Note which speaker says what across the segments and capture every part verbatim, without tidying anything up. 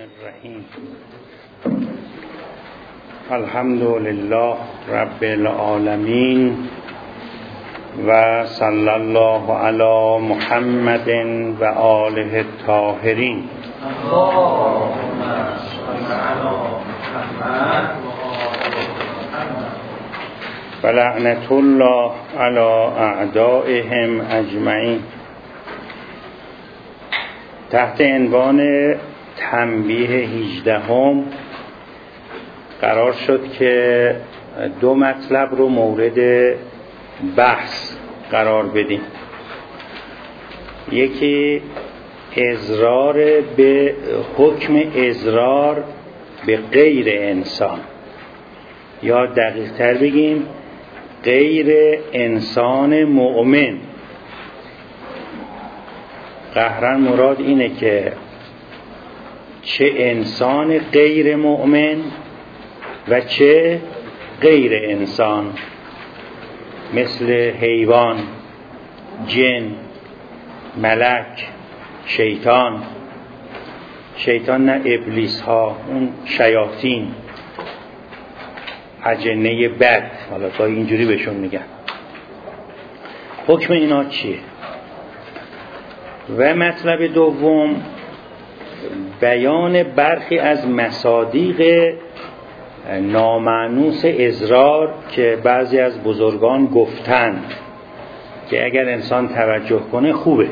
Speaker 1: الرحیم. الحمد لله رب العالمین و صلی الله علی محمد و آله الطاهرین.
Speaker 2: اللهم صل علی محمد
Speaker 1: و لعنت الله علی اعدائهم اجمعین. تحت عنوان تنبیه هجدهم قرار شد که دو مطلب رو مورد بحث قرار بدیم. یکی اضرار به حکم اضرار به غیر انسان، یا دقیق تر بگیم غیر انسان مؤمن. قهرن مراد اینه که چه انسان غیر مؤمن و چه غیر انسان، مثل حیوان، جن، ملک، شیطان شیطان نه ابلیس ها، اون شیاطین، اجنه بد، حالا تا اینجوری بهشون میگن. حکم اینا چیه؟ و مطلب دوم بیان برخی از مصادیق نامانوس اضرار که بعضی از بزرگان گفتند که اگر انسان توجه کنه خوبه.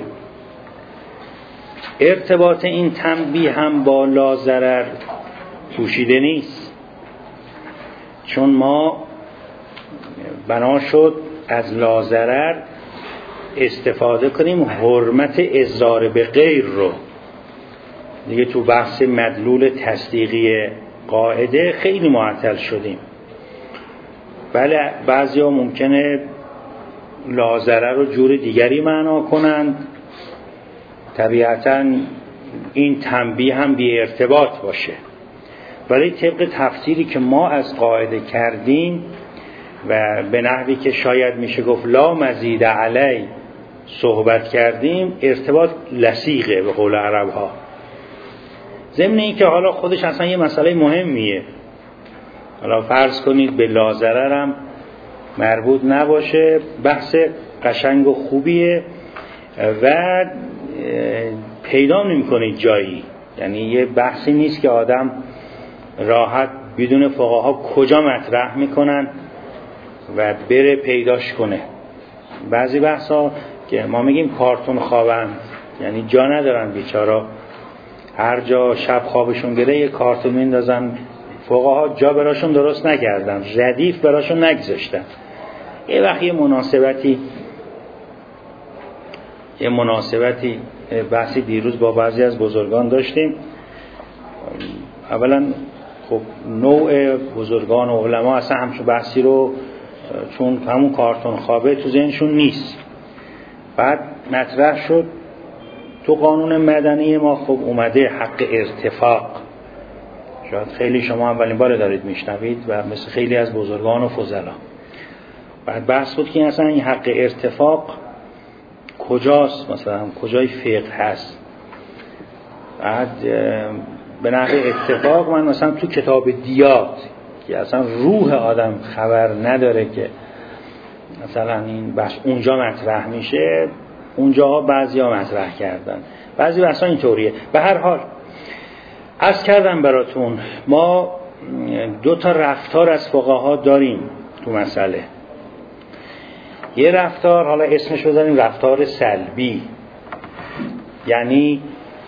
Speaker 1: ارتباط این تنبیه هم با لا ضرر پوشیده نیست، چون ما بنا شد از لا ضرر استفاده کنیم حرمت اضرار به غیر رو. دیگه تو بحث مدلول تصدیقی قاعده خیلی معطل شدیم. بله بعضی ها ممکنه لا ضرر رو جور دیگری معنا کنند، طبیعتاً این تنبیه هم بی ارتباط باشه، ولی طبق تفسیری که ما از قاعده کردیم و به نحوی که شاید میشه گفت لا مزید علی صحبت کردیم، ارتباط لصیقه به قول عرب ها. ضمن این که حالا خودش اصلا یه مسئله مهمیه، حالا فرض کنید به لا ضرر هم مربوط نباشه، بحث قشنگ و خوبیه و پیدا نمی‌کنه جایی، یعنی یه بحثی نیست که آدم راحت بدون فقها کجا مطرح میکنن و بره پیداش کنه. بعضی بحثا که ما میگیم کارتون خوابند، یعنی جا ندارن بیچارا، هر جا شب خوابشون گره یه کارتون میندازن، فقها جا براشون درست نکردن، ردیف براشون نگذاشتن. یه وقت یه مناسبتی یه مناسبتی بحثی دیروز با بعضی از بزرگان داشتیم. اولا خب نوع بزرگان و علما اصلا همچون بحثی رو، چون همون کارتون خوابه تو ذهنشون نیست. بعد مطرح شد تو قانون مدنی ما خب اومده حق ارتفاق، شاید خیلی شما اولین بار دارید میشنوید و مثل خیلی از بزرگان و فضلا. بعد بحث بود که اصلا این حق ارتفاق کجاست، مثلا کجای فقه هست. بعد به نحو اتفاق من مثلا تو کتاب دیات که اصلا روح آدم خبر نداره که مثلا این بحث اونجا مطرح میشه، اونجاها بعضی ها مطرح کردن، بعضی بحثا اینطوریه. به هر حال عرض کردم براتون ما دو تا رفتار از فقها داریم تو مسئله. یه رفتار، حالا اسمش بذاریم رفتار سلبی، یعنی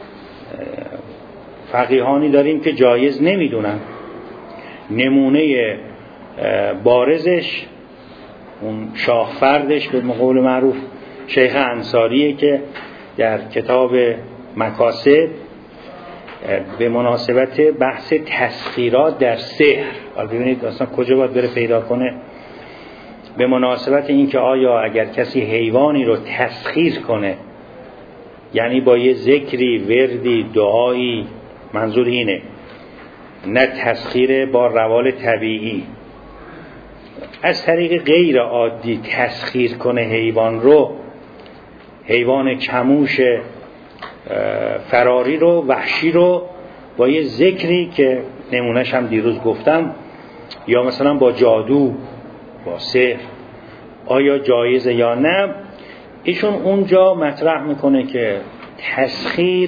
Speaker 1: فقیهانی داریم که جایز نمیدونن. نمونه بارزش اون شاه فردش به قول معروف شیخ انصاریه که در کتاب مکاسب به مناسبت بحث تسخیرات در سحر، حالا ببینید اصلا کجا باید بره پیدا کنه، به مناسبت این که آیا اگر کسی حیوانی رو تسخیر کنه، یعنی با یه ذکری، وردی، دعایی، منظور اینه، نه تسخیر با روال طبیعی، از طریق غیر عادی تسخیر کنه حیوان رو، حیوان کموش فراری رو، وحشی رو، با یه ذکری که نمونهش هم دیروز گفتم، یا مثلا با جادو، با سحر، آیا جایزه یا نه، ایشون اونجا مطرح میکنه که تسخیر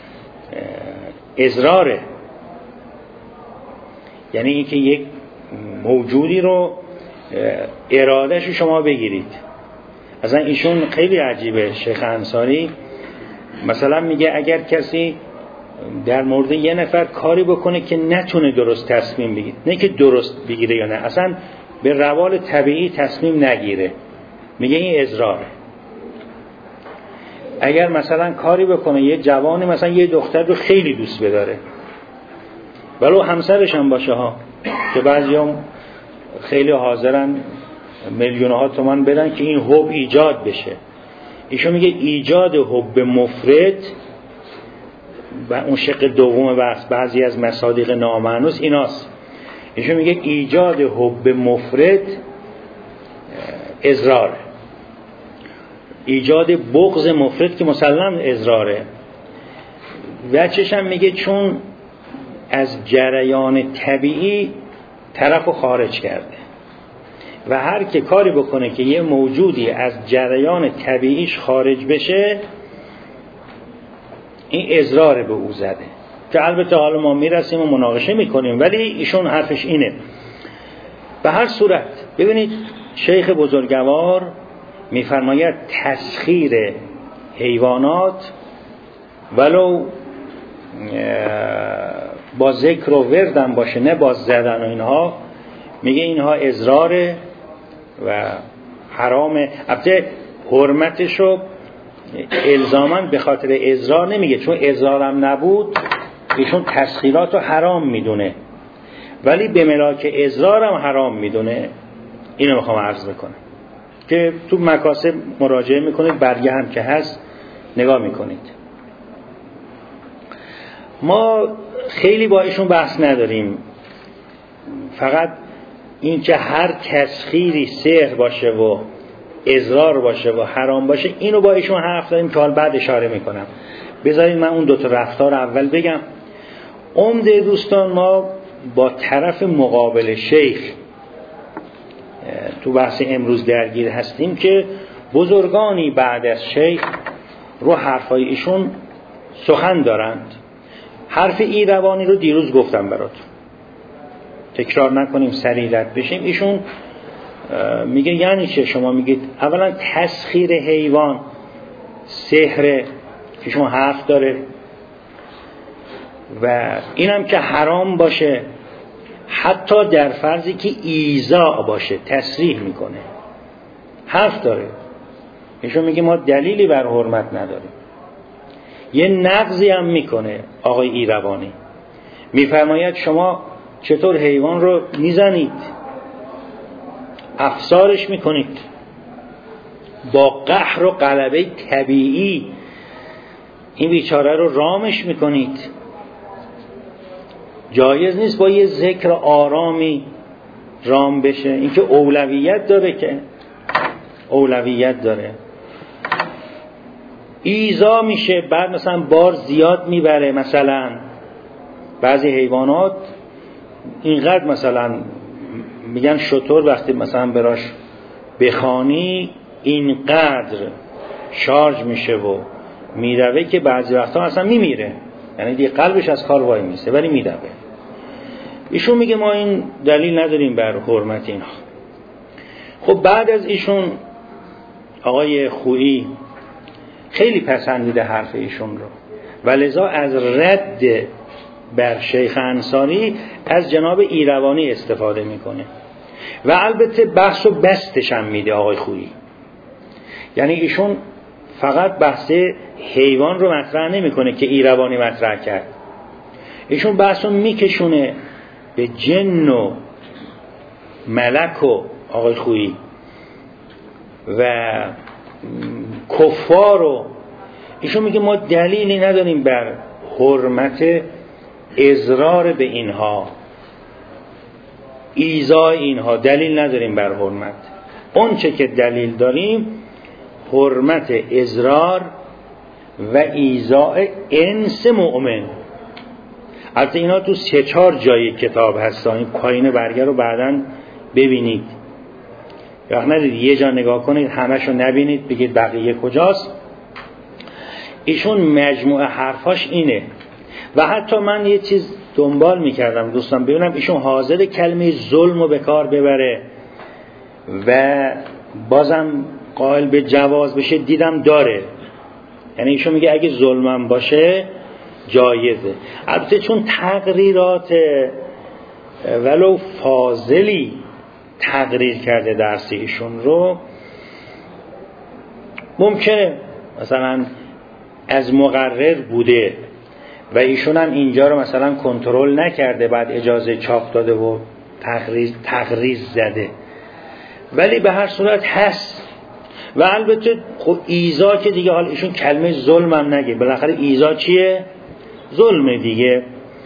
Speaker 1: اضراره، یعنی اینکه یک موجودی رو ارادهش شما بگیرید. اصلا ایشون خیلی عجیبه، شیخ انصاری مثلا میگه اگر کسی در مورد یه نفر کاری بکنه که نتونه درست تصمیم بگیره، نه که درست بگیره یا نه، اصلا به روال طبیعی تصمیم نگیره، میگه این اضراره. اگر مثلا کاری بکنه یه جوانی مثلا یه دختر رو خیلی دوست بداره، ولو همسرش هم باشه ها، که بعضی هم خیلی حاضرن میلیون ها تومان بدن که این حب ایجاد بشه، ایشون میگه ایجاد حب مفرط و اون شق دوم بحث بعضی از مصادیق نامانوس ایناست. ایشون میگه ایجاد حب مفرط اضراره، ایجاد بغض مفرط که مسلم اضراره. وجهش هم میگه چون از جریان طبیعی طرفو خارج کرده و هر که کاری بکنه که یه موجودی از جریان طبیعیش خارج بشه، این اضرار به او زده. که البته حالا ما میرسیم و مناقشه میکنیم، ولی ایشون حرفش اینه. به هر صورت ببینید شیخ بزرگوار میفرماید تسخیر حیوانات ولو با ذکر و وردن باشه، نه با زدن و اینها، میگه اینها اضراره و حرامه. البته حرمتشو الزاماً به خاطر اضرار نمیگه، چون اضرارم نبود ایشون تسخیرات رو حرام میدونه، ولی به ملاک اضرارم حرام میدونه. اینو میخوام عرض بکنم که تو مکاسب مراجعه میکنید، برگه هم که هست نگاه میکنید. ما خیلی با ایشون بحث نداریم، فقط این که هر تسخیری سحر باشه و اضرار باشه و حرام باشه، اینو با ایشون حرف داریم که حال بعد اشاره میکنم. بذارید من اون دوتا رفتار اول بگم. عمده دوستان ما با طرف مقابل شیخ تو بحث امروز درگیر هستیم که بزرگانی بعد از شیخ رو حرفای ایشون سخن دارند. حرف ایروانی رو دیروز گفتم براتون، تکرار نکنیم، سریع رد بشیم. ایشون میگه یعنی چه؟ شما میگید اولا تسخیر حیوان سحر، ایشون حرف داره، و اینم که حرام باشه حتی در فرضی که ایذا باشه تصریح میکنه، حرف داره. ایشون میگه ما دلیلی بر حرمت نداریم. یه نقضی هم میکنه آقای ایروانی، میفرماید شما چطور حیوان رو میزنید، افسارش میکنید، با قهر و غلبه طبیعی این بیچاره رو رامش میکنید. جایز نیست با یه ذکر آرامی رام بشه. این که اولویت داره، که اولویت داره. ایذا میشه، بعد مثلا بار زیاد میبره. مثلا بعضی حیوانات اینقدر مثلا میگن شتر وقتی مثلا براش بخوانی اینقدر شارژ میشه و میروه که بعضی وقتا اصلا میمیره، یعنی دیگه قلبش از کار وای میسته، ولی میروه. ایشون میگه ما این دلیل نداریم بر حرمت اینها. خب بعد از ایشون آقای خویی خیلی پسندیده حرف ایشون رو، و لذا از رد بر شیخ انصاری از جناب ایروانی استفاده میکنه و البته بحث و بستش هم میده آقای خویی. یعنی ایشون فقط بحث حیوان رو مطرح نمیکنه که ایروانی مطرح کرد، ایشون بحث رو میکشونه به جن و ملک و آقای خویی و کفار، و ایشون میگه ما دلیلی نداریم بر حرمت اضرار به اینها، ایذای اینها، دلیل نداریم بر حرمت. اون چه که دلیل داریم حرمت اضرار و ایذای انس مؤمن. البته اینا تو سه چهار جای کتاب هستن، این پایین برگه رو بعداً ببینید، یا ندید یه جا نگاه کنید همشو نبینید بگید بقیه کجاست. ایشون مجموعه حرفاش اینه. و حتی من یه چیز دنبال میکردم دوستان ببینم ایشون حاضر کلمه ظلم رو به کار ببره و بازم قائل به جواز بشه، دیدم داره. یعنی ایشون میگه اگه ظلمم باشه جایزه. البته چون تقریرات ولو فاضلی تقریر کرده درس ایشون رو، ممکنه مثلا از مقرر بوده و ایشون هم اینجا رو مثلا کنترل نکرده، بعد اجازه چاپ داده و تقریر تقریر زده، ولی به هر صورت هست. و البته خب ایزا که دیگه، حال ایشون کلمه ظلم هم نگه، بالاخره ایزا چیه؟ ظلم دیگه.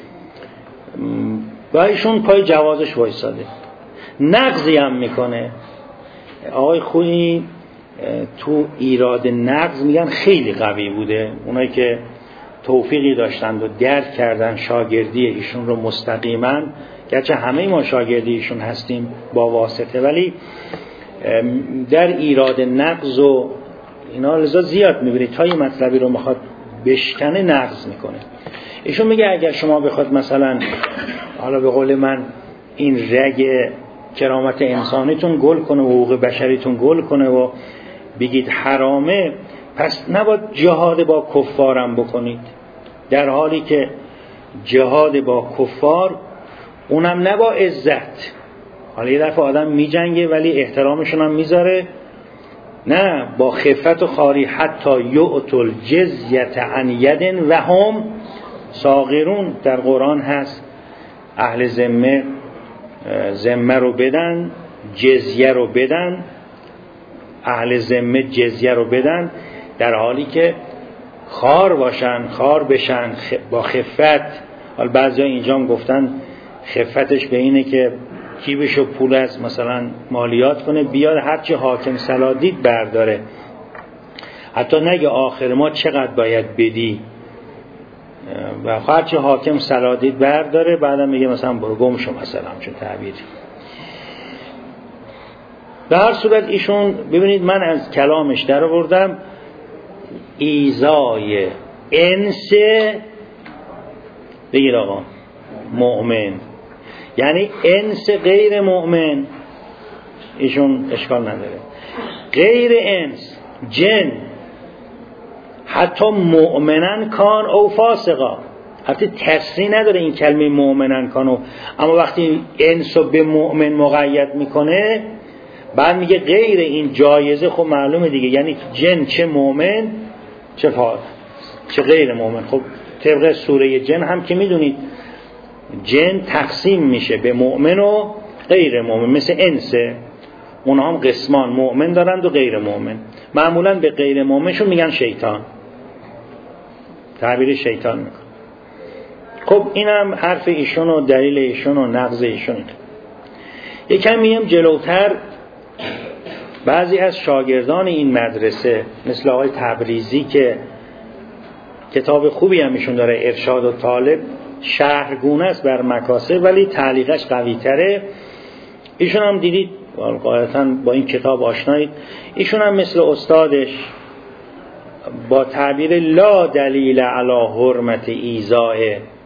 Speaker 1: و ایشون پای جوازش وایساده. نقضی هم میکنه. آقای خویی تو ایراد نقض میگن خیلی قوی بوده. اونایی که توفیقی داشتند و درک کردن شاگردی ایشون رو مستقیما، گرچه همه ما شاگردی ایشون هستیم با واسطه، ولی در ایراد نقض و اینا لذا زیاد میبینید تا یه مطلبی رو میخواد بشکنه نقض میکنه. ایشون میگه اگر شما بخواد مثلا حالا به قول من این رگ کرامت انسانیتون گل کنه و حقوق بشریتون گل کنه و بگید حرامه، پس نباید جهاد با کفارم بکنید، در حالی که جهاد با کفار اونم نه با عزت. حالا یه دفعه آدم می جنگه ولی احترامشون هم میذاره، نه با خفت و خاری. حتی یعطل جزیت عن ید و هم صاغرون در قرآن هست. اهل ذمه ذمه رو بدن، جزیه رو بدن، اهل ذمه جزیه رو بدن در حالی که خار باشن، خار بشن با خفت. حالا بعضیا اینجا هم گفتن خفتش به اینه که کیبشو پول از مثلا مالیات کنه بیاد هرچی حاکم سلادید برداره، حتی نگه آخر ما چقدر باید بدی و هرچی حاکم سلادید برداره، بعدم میگه مثلا برو گم شو مثلا، چون تعبیر. به هر صورت ایشون ببینید من از کلامش در آوردم ایزای انس بگیر آقا مؤمن، یعنی انس غیر مؤمن ایشون اشکال نداره، غیر انس جن حتی مؤمنن کان او فاسقا، حتی تصریح نداره این کلمه مؤمنن کانو، اما وقتی انس رو به مؤمن مقید میکنه بعد میگه غیر این جایزه. خب معلومه دیگه، یعنی جن چه مؤمن چه فاسق چه غیر مؤمن. خب طبق سوره جن هم که میدونید جن تقسیم میشه به مؤمن و غیر مؤمن، مثل انسه اونا هم قسمان مؤمن دارند و غیر مؤمن. معمولا به غیر مؤمنشون میگن شیطان، تعبیر شیطان میکن. خب اینم حرف ایشون و دلیل ایشون و نقض ایشون. یکم میم جلوتر بعضی از شاگردان این مدرسه مثل آقای تبریزی که کتاب خوبی هم ایشون داره، ارشاد و طالب، شرحگونه است بر مکاسب ولی تعلیقش قوی تره. ایشون هم دیدید قاعدتاً با این کتاب آشنایید. ایشون هم مثل استادش با تعبیر لا دلیل علی حرمت ایذاء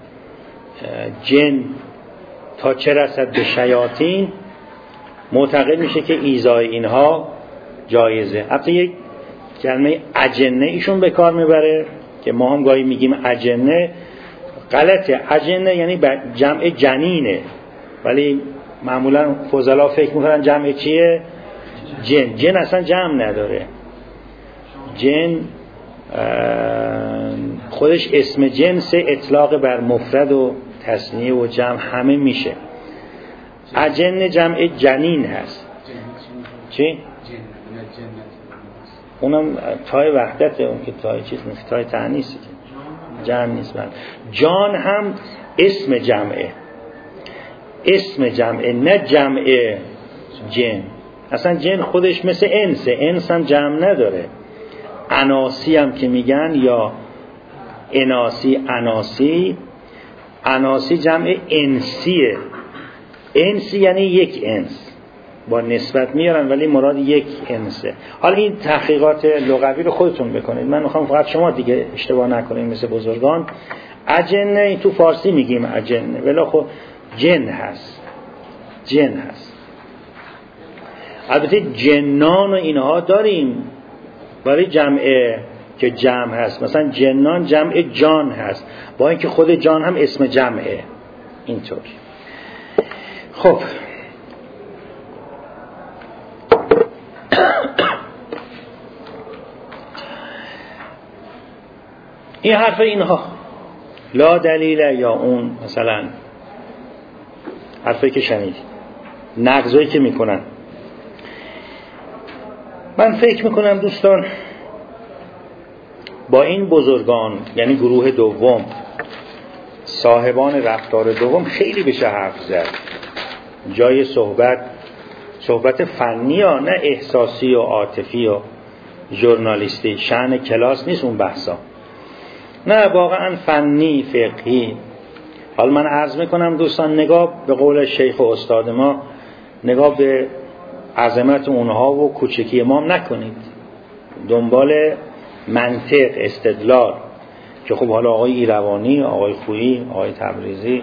Speaker 1: جن تا چه رسد به شیاطین معتقد میشه که ایذاء اینها جایزه. حتی یک کلمه اجنه ایشون به کار میبره که ما هم گاهی میگیم اجنه، غلطه. اجنه یعنی جمع جنینه، ولی معمولا فضلا فکر میکنن جمع چیه؟ جن. جن اصلا جمع نداره. جن خودش اسم جنس، اطلاق بر مفرد و تثنیه و جمع همه میشه. اجنه جمع جنین هست. چی؟ اونم تای وحدته، اون که تای چیز نیست، تای تعنیسه، جمع نیست. جان هم اسم جمعه، اسم جمعه نه جمع جن. اصلا جن خودش مثل انسه، انس هم جمع نداره. اناسی هم که میگن یا اناسی اناسی، اناسی جمع انسیه. انسی یعنی یک انس، با نسبت میارن ولی مراد یک انسه. حالا این تحقیقات لغوی رو خودتون بکنید، من میخوام فقط شما دیگه اشتباه نکنید مثل بزرگان. اجنه این تو فارسی میگیم اجنه، ولی خب جن هست، جن هست. البته جنان و اینها داریم برای جمعه که جمع هست، مثلا جنان جمع جان هست، با اینکه خود جان هم اسم جمعه. اینطور. خب این حرف اینها لا دلیل یا اون مثلا حرفی که شنیدید، نقضایی که میکنن. من فکر میکنم دوستان با این بزرگان، یعنی گروه دوم، صاحبان رفتار دوم، خیلی بشه حرف زد. جای صحبت صحبت فنی ها، نه احساسی و عاطفی و ژورنالیستی. شأن کلاس نیست اون بحثا، نه واقعا فنی فقهی. حالا من عرض میکنم دوستان نگاه به قول شیخ و استاد ما، نگاه به عظمت اونها و کوچکی ما نکنید، دنبال منطق استدلال که خب حالا آقای ایروانی، آقای خویی، آقای تبریزی،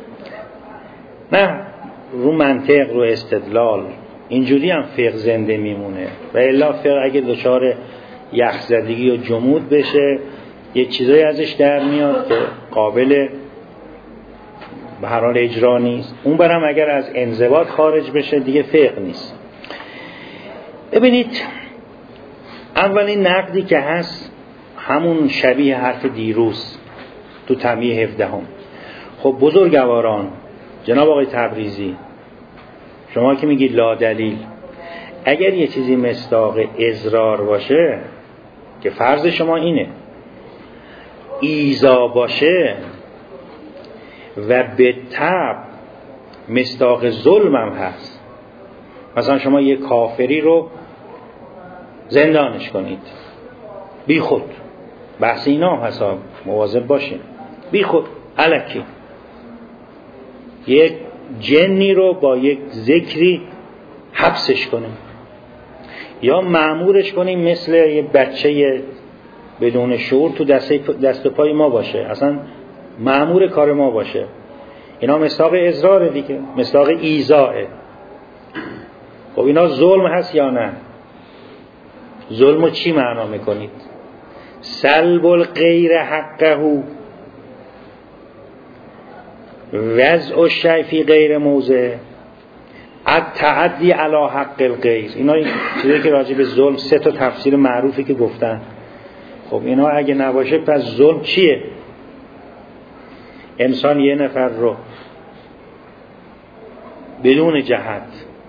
Speaker 1: نه رو منطق رو استدلال، اینجوری هم فقه زنده میمونه. و الا فقه اگه دچار یخزدگی و جمود بشه یه چیزایی ازش در میاد که قابل به هر حال اجرا نیست. اون برم اگر از انضباط خارج بشه دیگه فقه نیست. ببینید اولین نقدی که هست همون شبیه حرف دیروز تو تنبیه هفدهم. خب بزرگواران، جناب آقای تبریزی، شما که میگید لا دلیل، اگر یه چیزی مصداق اضرار باشه که فرض شما اینه، ایذا باشه و به تبع مصداق ظلم هم هست، مثلا شما یه کافری رو زندانش کنید بی خود، بحث اینا هم هست، مواظب باشین، بی خود الکی یک جنی رو با یک ذکری حبسش کنیم یا مأمورش کنیم مثل یه بچه بدون شعور تو دست دست و پای ما باشه، اصلا مأمور کار ما باشه. اینا مصداق اضرار دیگه، مصداق ایذاء. خب اینا ظلم هست یا نه؟ ظلمو چی معنا میکنید؟ سلب الغیر حقه، وضع الشیء فی غیر موضع، التعدی علی حق الغیر. اینا چیزایی که راجع به ظلم سه تا تفسیر معروفی که گفتن. خب اینا اگه نباشه پس ظلم چیه؟ انسان یه نفر رو بدون جهت،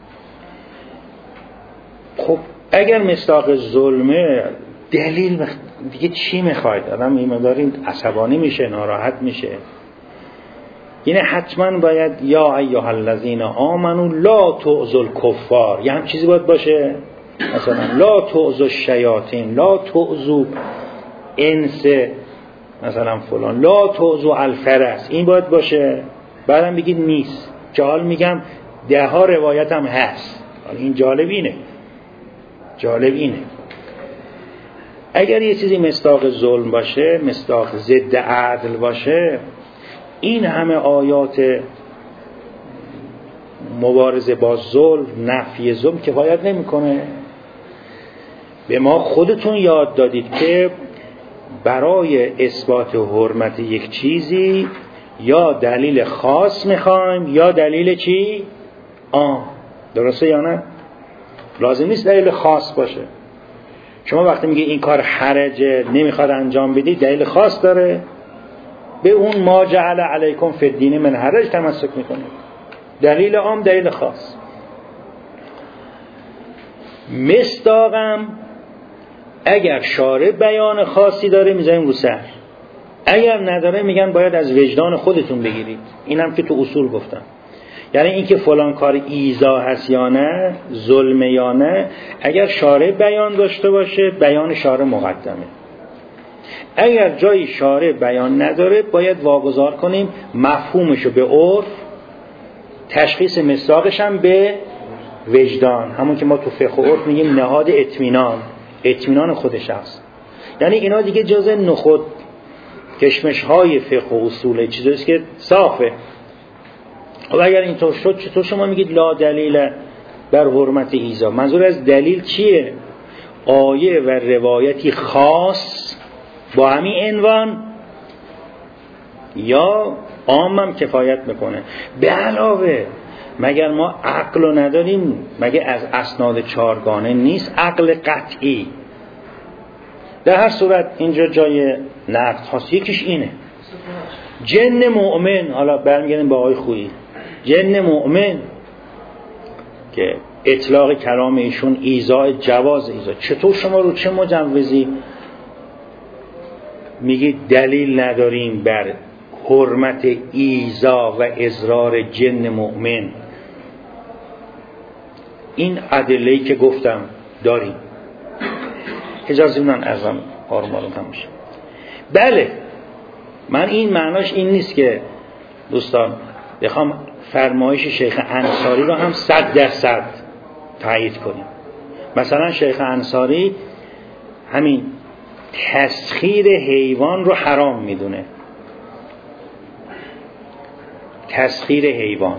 Speaker 1: خب اگر مصداق ظلمه دلیل دیگه چی میخواید؟ آدم این مداری عصبانی میشه، ناراحت میشه. یعنی حتما باید یا ایها الذین آمنوا لا تعذوا الکفار، یه هم چیزی باید باشه، مثلا لا تعذوا الشیاطین، لا تعذوا انس مثلا فلان، لا تعذوا الفرس، این باید باشه. بعدم بگید نیست، که حال میگم ده ها روایت هم هست. این جالب اینه، جالب اینه اگر یه چیزی مصداق ظلم باشه، مصداق ضد عدل باشه، این همه آیات مبارزه با ظلم، نفی ظلم کفایت نمیکنه. به ما خودتون یاد دادید که برای اثبات حرمت یک چیزی یا دلیل خاص میخوایم یا دلیل چی؟ آه درسته یا نه؟ لازم نیست دلیل خاص باشه. شما وقتی میگه این کار حرجه نمیخواد انجام بدی، دلیل خاص داره، به اون ما جعل علیکم فی الدین من حرج تمسک میکنید. دلیل عام، دلیل خاص. مصداقم اگر شارع بیان خاصی داره میذاریم رو سر، اگر نداره میگن باید از وجدان خودتون بگیرید. اینم که تو اصول گفتم. یعنی این که فلان کار ایذا هست یا نه، ظلم یا نه، اگر شارع بیان داشته باشه بیان شارع مقدمه. اگر جای شارع بیان نداره باید واگذار کنیم مفهومشو به عرف، تشخیص مصداقش هم به وجدان، همون که ما تو فقه و عرف میگیم نهاد اطمینان، اطمینان خود شخص. یعنی اینا دیگه جزء نخود کشمش های فقه و اصول چیزیست که صافه. و اگر اینطور شد چطور شما میگید لا دلیل بر حرمت ایذا؟ منظور از دلیل چیه؟ آیه و روایتی خاص با همین عنوان یا عامم کفایت میکنه؟ به علاوه مگر ما عقل رو نداریم؟ مگه از اسناد چارگانه نیست عقل قطعی؟ در هر صورت اینجا جای نقد هست. یکیش اینه جن مؤمن، حالا برمیگردیم با آقای خویی، جن مؤمن که اطلاق کلام ایشون ایذاء جواز ایذاء، چطور شما رو چه مجوزی میگید دلیل نداریم بر حرمت ایذاء و اضرار جن مؤمن؟ این ادله‌ای که گفتم داریم. اجازه من ازم آرمانم هم میشه. بله من این معناش این نیست که دوستان بخوام فرمایش شیخ انصاری رو هم صد درصد تایید کنیم. مثلا شیخ انصاری همین تسخیر حیوان رو حرام میدونه، تسخیر حیوان،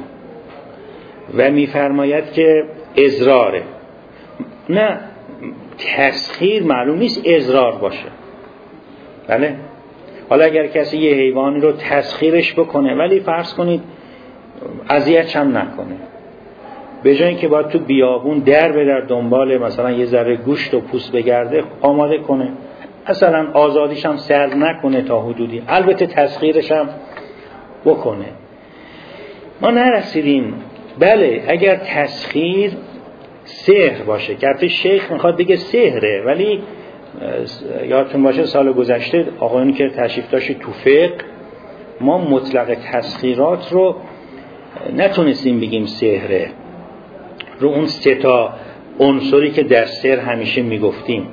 Speaker 1: و میفرماید که اضراره. نه تسخیر معلوم نیست اضرار باشه. بله حالا اگر کسی یه حیوانی رو تسخیرش بکنه ولی فرض کنید اذیتش هم نکنه، به جای اینکه باید تو بیابون در به در دنبال مثلا یه ذره گوشت و پوست بگرده آماده کنه، مثلا آزادیش هم سلب نکنه تا حدودی، البته تسخیرش هم بکنه. ما نرسیدیم. بله اگر تسخیر سحر باشه، که البته شیخ میخواد بگه سحره، ولی یادتون باشه سال گذشته آقایونی که تشریف داشتید تو فقه ما مطلق تسخیرات رو نتونستیم بگیم سحره، رو اون سه تا عنصری که در سحر همیشه میگفتیم.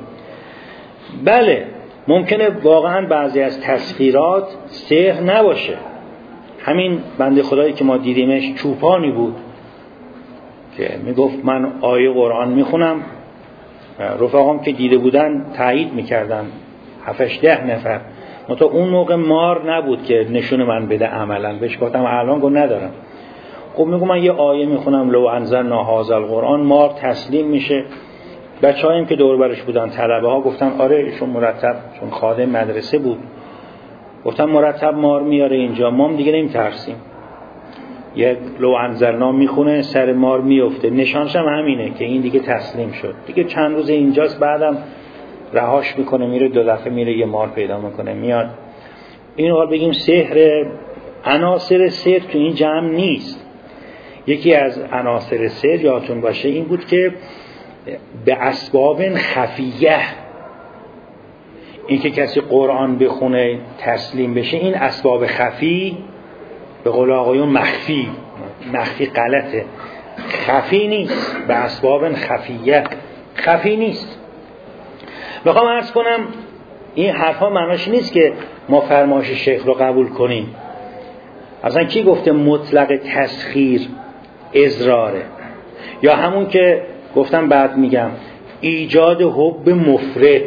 Speaker 1: بله ممکنه واقعا بعضی از تسخیرات سحر نباشه. همین بنده خدایی که ما دیدیمش چوپانی بود که میگفت من آیه قرآن میخونم، رفقام که دیده بودن تایید میکردن، هفتش ده نفر. منتها اون موقع مار نبود که نشون من بده عملا، بهش گفتم الان گفت ندارم. خب میگم من یه آیه میخونم لو انزلنا هذا القرآن، مار تسلیم میشه. بچه‌هایم که دور برش بودن طلبه ها گفتن آره ایشون مرتب، چون خادم مدرسه بود، گفتن مرتب مار میاره اینجا، ما هم دیگه نمیترسیم. یک لو انزلنا میخونه سر مار میفته، نشانش هم همینه که این دیگه تسلیم شد، دیگه چند روز اینجاست، بعدم رهاش میکنه میره، دو دفعه میره یه مار پیدا میکنه میاد. این رو بگیم سحر. عناصر سحر تو این جمع نیست. یکی از عناصر سحر یادتون باشه این بود که به اسباب خفیه، این که کسی قرآن بخونه تسلیم بشه، این اسباب خفی به قول آقایون مخفی، مخفی غلطه، خفی نیست، به اسباب خفیه خفی نیست. میخوام عرض کنم این حرفا معناش نیست که ما فرمایش شیخ رو قبول کنیم. اصلا کی گفته مطلق تسخیر اضراره؟ یا همون که گفتم بعد میگم ایجاد حب مفرط.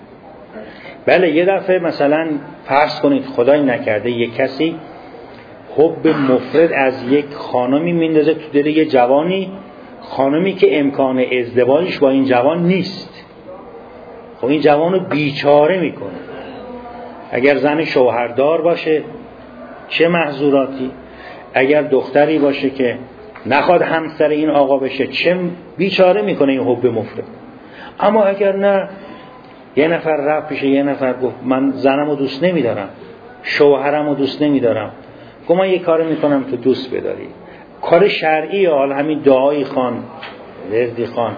Speaker 1: بله یه دفعه مثلا فرض کنید خدای نکرده یک کسی حب مفرط از یک خانمی میندازه تو دل یه جوانی، خانمی که امکان ازدواجش با این جوان نیست. خب این جوانو بیچاره میکنه. اگر زن شوهردار باشه چه محظوراتی، اگر دختری باشه که نخواد همسر این آقا بشه چه بیچاره میکنه این حب مفرط. اما اگر نه، یه نفر رفت پیش یه نفر گفت من زنمو دوست نمیدارم، شوهرمو دوست نمیدارم، گفت من یه کار میکنم تو دوست بداری، کار شرعی، حال همین دعایی خوان، وردی خوان،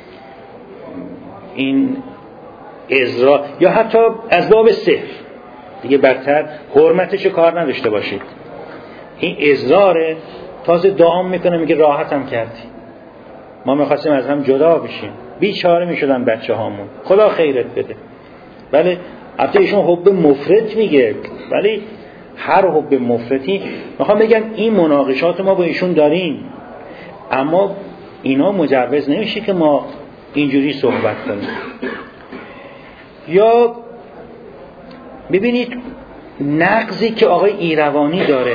Speaker 1: این ازرا، یا حتی از باب سحر دیگه بدتر، حرمتش کار نداشته باشید، این ازراره، تازه دعا میکنه میگه راحتم کردی، ما میخواستیم از هم جدا بشیم، بیچاره میشدن بچه هامون، خدا خیرت بده. بله البته ایشون حب مفرط میگه، ولی هر حب مفرطی میخوام بگم این مناقشات ما با ایشون داریم، اما اینا مجوز نمیشه که ما اینجوری صحبت کنیم. یا ببینید نقضی که آقای ایروانی داره،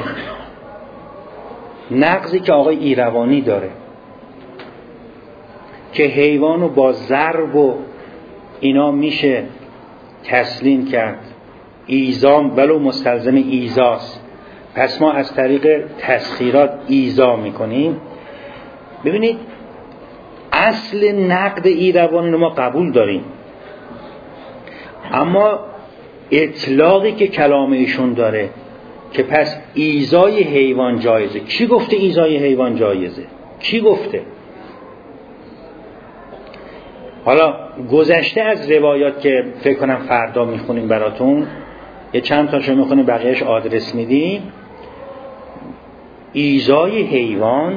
Speaker 1: نقضی که آقای ایروانی داره که حیوانو با ضرب و اینا میشه تسلیم کرد، ایزام ولو مستلزم ایزاست، پس ما از طریق تسخیرات ایزا میکنیم. ببینید اصل نقد ایروانی رو ما قبول داریم، اما اطلاقی که کلام ایشون داره که پس ایزای حیوان جایزه، کی گفته ایزای حیوان جایزه؟ کی گفته؟ حالا گذشته از روایات که فکر کنم فردا میخونیم براتون، یه چند تاشو میخونیم بقیهش آدرس میدیم. ایزای حیوان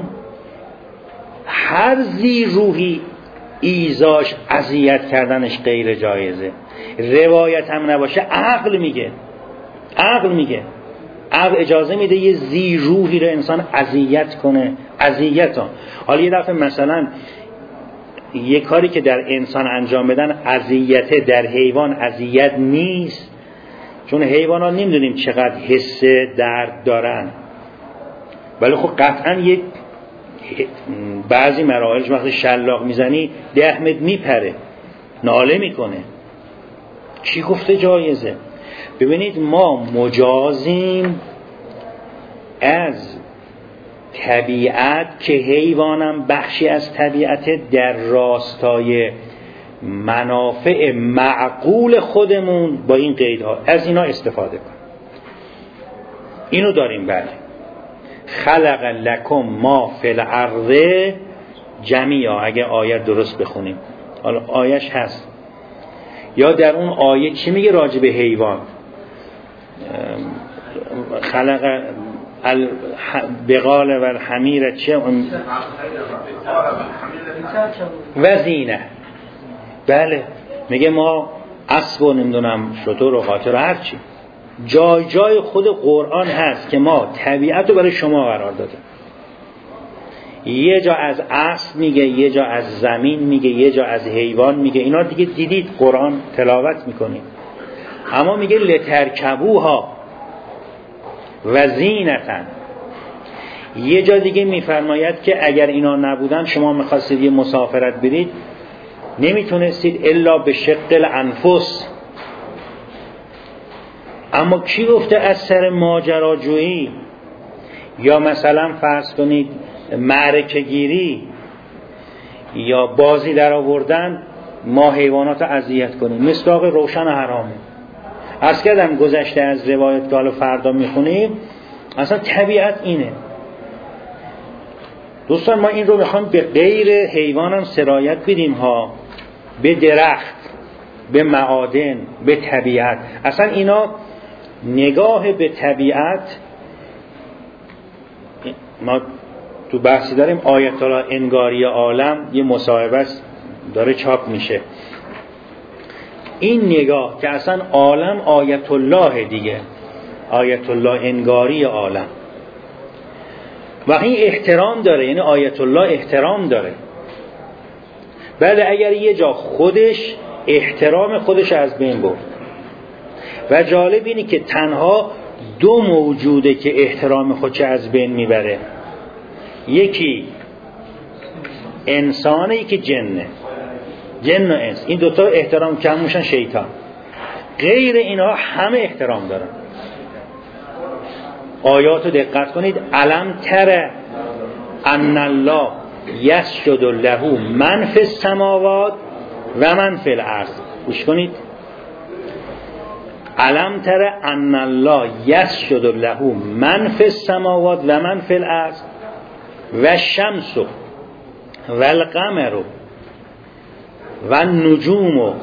Speaker 1: هر ذی روحی ایزاش اذیت کردنش غیر جایزه. روایت هم نباشه عقل میگه، عقل میگه عقل اجازه میده یه ذی روحی رو انسان اذیت کنه. اذیت ها حالا یه دفعه مثلا یه کاری که در انسان انجام بدن اذیت، در حیوان اذیت نیست، چون حیوانات نمیدونیم چقدر حس درد دارن، ولی خب قطعا یک بعضی مراحلش وقتی شلاق میزنی دهمت میپره، ناله میکنه. چی گفته جایزه؟ ببینید ما مجازیم از طبیعت که حیوانم بخشی از طبیعت، در راستای منافع معقول خودمون با این قیدها از اینا استفاده کن. اینو داریم. بله خلق لکم ما فی الارض جمیعا، اگه آیه درست بخونیم، حالا آیش هست. یا در اون آیه چی میگه راجع به حیوان؟ خلق البغال و الحمیر چه و زینه. بله میگه ما اسب و نمیدونم شتر و قاطر و هرچی. جای جای خود قرآن هست که ما طبیعت رو برای شما قرار داده. یه جا از اسب میگه، یه جا از زمین میگه، یه جا از حیوان میگه. اینا دیگه دیدید قرآن تلاوت میکنید. اما میگه لترکبوها و زینتن. یه جا دیگه میفرماید که اگر اینا نبودن شما میخواستید یه مسافرت برید نمیتونستید الا به شق الانفس. اما کی گفته از سر ماجراجویی یا مثلا فرض کنید معرکه گیری یا بازی در آوردن ما حیوانات رو اذیت کنیم؟ مصداق روشن حرامه. عرض کردم گذشته از روایت که حالا فردا میخونیم، اصلا طبیعت اینه. دوستان ما این رو میخوام به غیر حیوان هم سرایت بدیم ها، به درخت، به معادن، به طبیعت. اصلا اینا نگاه به طبیعت، ما تو بحثی داریم آیت الله انگاری عالم، یه مصاحبه داره چاپ میشه. این نگاه که اصلا عالم آیت الله دیگه، آیت الله انگاری عالم، و این احترام داره، یعنی آیت الله احترام داره. بله اگر یه جا خودش احترام خودش از بین برد، و جالب اینه که تنها دو موجوده که احترام خودش از بین میبره، یکی انسانه، یکی جنه. جن و انس، این دوتا احترام کم میشن شیطان. غیر اینها همه احترام دارن. آیاتو دقت کنید. علم تر ان الله یسجد له من فی السماوات و من فی الارض. گوش کنید. علم تر ان الله یسجد له من فی السماوات و من فی الارض و الشمس و القمر و النجوم و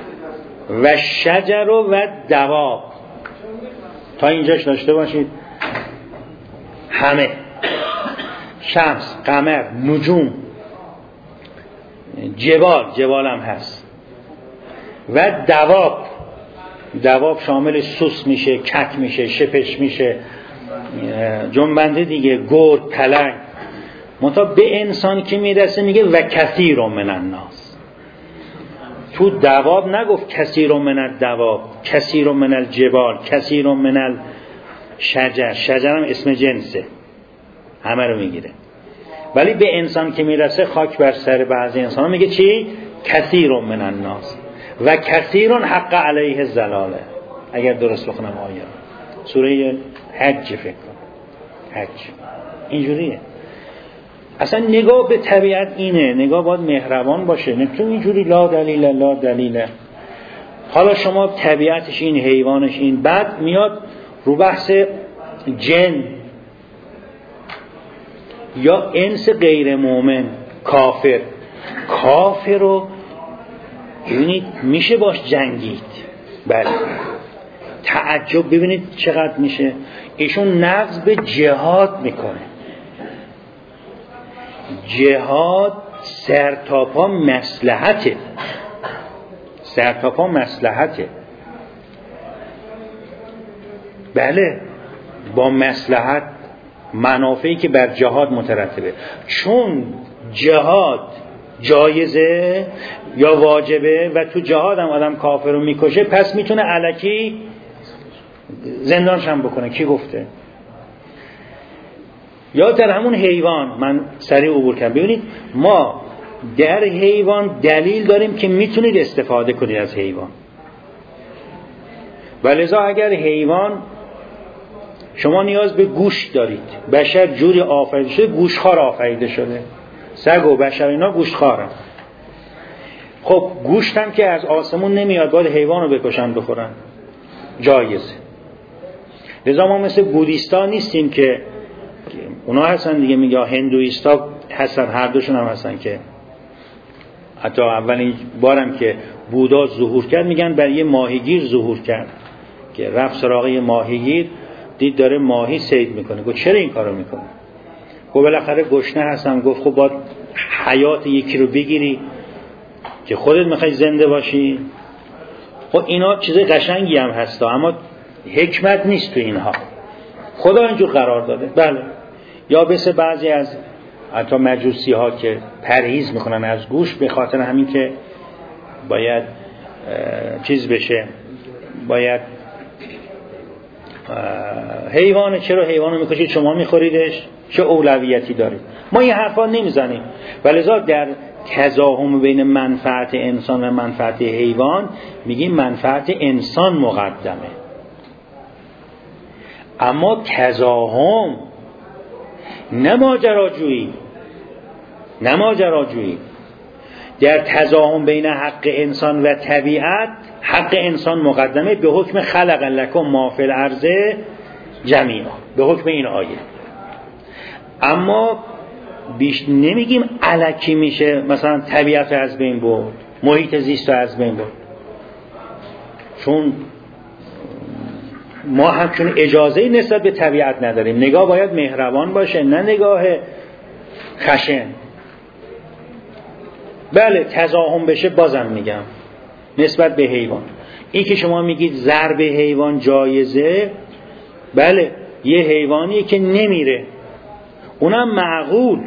Speaker 1: الشجر و الدواب. تا اینجاش داشته باشید. همه، شمس، قمر، نجوم، جبال، جبال هم هست، و دواب. دواب شامل سوس میشه، کک میشه، شپش میشه، جنبنده دیگه، گرگ، پلنگ. منتها به انسان که میرسه میگه و کثیر من الناس. تو دواب نگفت کثیر من الدواب، کثیر من الجبال، کثیر من الشجر. شجر هم اسم جنسه، همه رو میگیره. ولی به انسان که میرسه خاک بر سر بعضی انسان ها میگه چی؟ کثیر من الناس و کثیر حق علیه الضلاله. اگر درست بخونم آیه سوره حج فکر کن، حج اینجوریه. اصلا نگاه به طبیعت اینه، نگاه باید مهربان باشه، نمیتون اینجوری لا دلیل لا دلیل. حالا شما طبیعتش این، حیوانش این، بعد میاد رو بحث جن یا انس غیر مؤمن، کافر. کافر رو ببینید میشه باش جنگید، بله. تعجب ببینید چقدر میشه. ایشون نقض به جهاد میکنه. جهاد سرتاپا مصلحته، سرتاپا مصلحته، بله، با مصلحت، منافعی که بر جهاد مترتبه. چون جهاد جایزه یا واجبه و تو جهاد هم آدم کافر رو میکشه، پس میتونه الکی زندانش هم بکنه. کی گفته؟ یا در همون حیوان، من سریع عبور کردم. ببینید ما در حیوان دلیل داریم که میتونید استفاده کنید از حیوان. ولذا اگر حیوان، شما نیاز به گوشت دارید، بشر جوری آفریده شده، گوشتخوار آفریده شده، سگ و بشر اینا گوشتخوارن. خب گوشت هم که از آسمون نمیاد، باید حیوان رو بکشن بخورن، جایزه. لذا ما مثل بودیستا نیستیم که اونا هستن دیگه، میگه هندویستا هستن، هر دوشون هم هستن که حتی اولین بارم که بودا ظهور کرد میگن برای یه ماهیگیر ظهور کرد که رفت سراغ یه ماهیگیر، دید داره ماهی صید میکنه. گفت چرا این کارو میکنه؟ گفت بالاخره گشنه هستم. گفت خب باید حیات یکی رو بگیری که خودت میخوای زنده باشی. خب اینا چیز قشنگی هم هستا، اما حکمت نیست تو اینها. خدا اینجور قرار داده، بله. یا مثل بعضی از حتی مجوسی ها که پرهیز میکنن از گوشت به خاطر همین که باید چیز بشه، باید حیوانه. چرا حیوانو میکشید شما میخوریدش؟ چه اولویتی دارید؟ ما این حرفا نمیزنیم. ولذا در تضاهم بین منفعت انسان و منفعت حیوان میگیم منفعت انسان مقدمه. اما تضاهم نه ماجراجویی، نه ماجراجویی. در تضاهم بین حق انسان و طبیعت، حق انسان مقدمه به حکم خلق لکم ما فی الارض جمیعا، به حکم این آیه. اما بیش نمیگیم الکی میشه مثلا طبیعت از بین برد، محیط زیست از بین برد. چون ما همچون اجازه‌ای نسبت به طبیعت نداریم. نگاه باید مهربان باشه، نه نگاه خشن. بله تضاهم بشه، بازم میگم نسبت به حیوان. این که شما میگید ضرب حیوان جایزه، بله یه حیوانیه که نمیره، اونم معقول.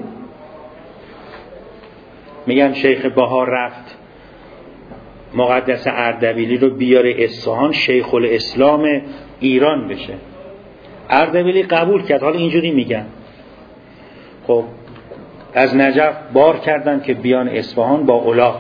Speaker 1: میگن شیخ بهار رفت مقدس اردبیلی رو بیاره اصفهان، شیخ الاسلام ایران بشه. اردبیلی قبول کرد. حالا اینجوری میگن، خب از نجف بار کردن که بیان اصفهان با الاغ.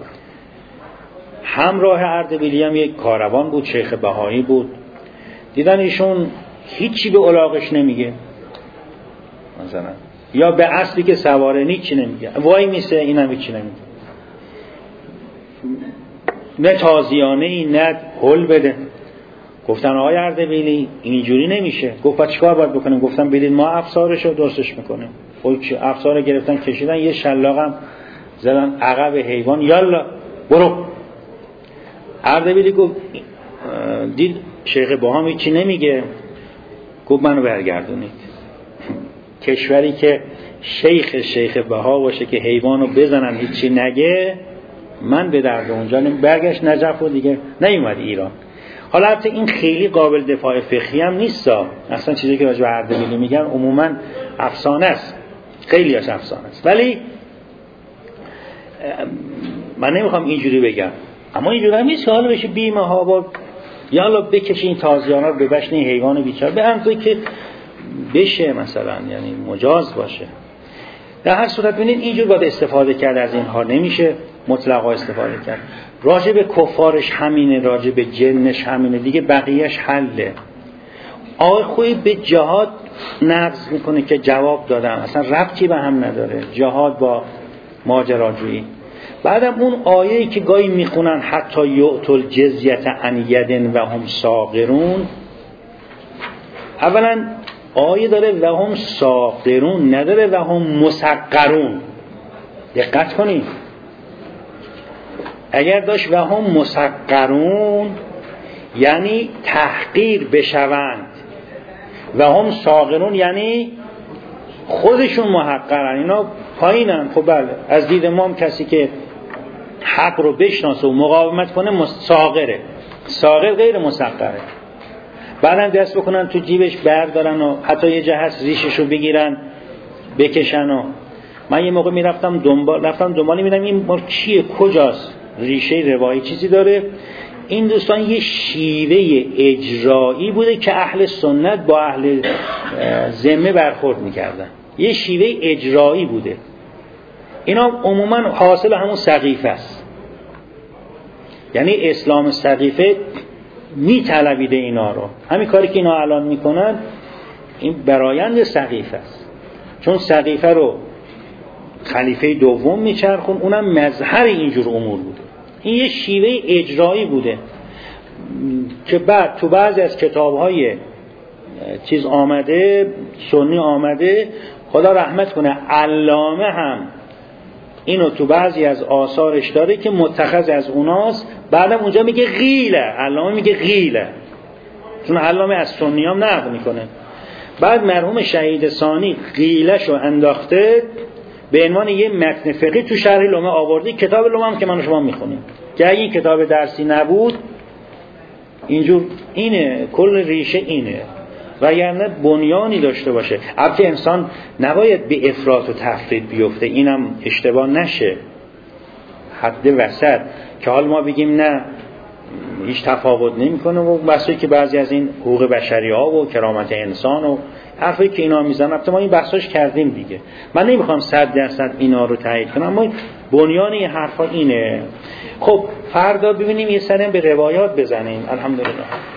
Speaker 1: همراه اردبیلی هم یک کاروان بود، شیخ بهایی بود. دیدن ایشون هیچی به الاغش نمیگه مثلا، یا به اصلی که سواره هیچی نمیگه، وای میسه اینم هیچی نمیگه، نه تازیانه ای نه هل بده. گفتن آقای اردبیلی اینجوری نمیشه. گفت چیکار باید بکنیم؟ گفتم بدید ما افسارشو درستش میکنیم. خب افسار گرفتن کشیدن، یه شلاقم زدن عقب حیوان، یالا برو. اردبیلی گفت دید شیخ بهام هیچی نمیگه، گفت منو برگردونید. کشوری که شیخ شیخ بها باشه که حیوانو بزنن هیچی نگه، من به درد اونجا نمی برگشت نجف و دیگه نیومد ایران. حالا البته این خیلی قابل دفاع فقهی هم نیست، اصلا چیزی که راجع به اردبیلی میگن عموما افسانه است، خیلی از افسانه است. ولی من نمیخوام اینجوری بگم، اما اینجوری هم نیست که حالا بشه بیمه ها با یا حالا بکشه این تازیانه رو ببشن این حیوان بیچاره، به همزایی که بشه مثلا، یعنی مجاز باشه. در هر صورت ببینید اینجور باید استفاده کرد از اینها، نمیشه مطلقا استفاده کرد. راجع به کفارش همینه، راجع به جنش همینه دیگه، بقیهش حله. آقای خویی به جهاد نقض میکنه که جواب دادم اصلا ربطی به هم نداره، جهاد با ماجراجویی. بعدم اون آیه‌ای که گاهی میخونن حتی یؤتل جزیة عن ید و هم صاغرون، اولا آیه داره و هم صاغرون، نداره و هم مسقرون. دقت کنید، اگر داشت و هم مسقرون یعنی تحقیر بشوند، و هم صاغرون یعنی خودشون محقرن، اینا پایینن. خب بله، از دید ما هم کسی که حق رو بشناسه و مقاومت کنه صاغره، صاغر غیر مسقره. بعدم دست بکنن تو جیبش بردارن و حتی یه جا هست ریشش رو بگیرن بکشن. و من یه موقع میرفتم دنبال رفتم دنبالی میدم این مار چیه، کجاست، ریشه روایی چیزی داره. این دوستان یه شیوه اجرایی بوده که اهل سنت با اهل ذمه برخورد میکردن، یه شیوه اجرایی بوده. اینا عموما حاصل همون سقیفه است، یعنی اسلام سقیفه میطلبیده اینا رو. همین کاری که اینا الان میکنن این برایند سقیفه است، چون سقیفه رو خلیفه دوم میچرخون، اونم مظهر اینجور امور بوده. این یه شیوه اجرایی بوده که بعد تو بعضی از کتاب‌های چیز آمده، سنی آمده، خدا رحمت کنه علامه هم اینو تو بعضی از آثارش داره که متخذ از اوناست. بعدم اونجا میگه غیله، علامه میگه غیله، چون علامه از سنی هم نقل میکنه. بعد مرحوم شهید ثانی غیله‌شو انداخته به عنوان یه متن فقهی تو شرح لمعه آورده. کتاب لمعه هم که من و شما میخونیم، که این کتاب درسی نبود اینجور اینه، کل ریشه اینه، وگرنه بنیانی داشته باشه. البته انسان نباید به افراط و تفرید بیفته، اینم اشتباه نشه، حد وسط، که حال ما بگیم نه هیچ تفاوت نمیکنه و بحثی که بعضی از این حقوق بشری ها و کرامت انسان و حرفی که اینا میزنن، البته ما این بحثاش کردیم دیگه، من نمیخوام صد درصد اینا رو تایید کنم، اما بنیان این حرفا اینه. خب فردا ببینیم یه سرم به روایات بزنیم. الحمدلله.